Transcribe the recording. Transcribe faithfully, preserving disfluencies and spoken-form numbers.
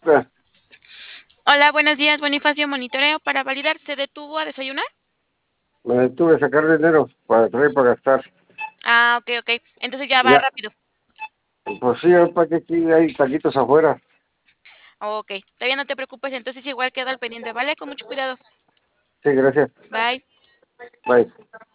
Ah, Hola, buenos días, Bonifacio. Monitoreo para validar. ¿Se detuvo a desayunar? Me detuve a sacar dinero para traer para gastar. Ah, ok, ok. Entonces ya va Ya, rápido. pues sí, para que aquí hay taquitos afuera. Ok, todavía no te preocupes, entonces igual queda al pendiente, ¿vale? Con mucho cuidado. Sí, gracias. Bye. Bye.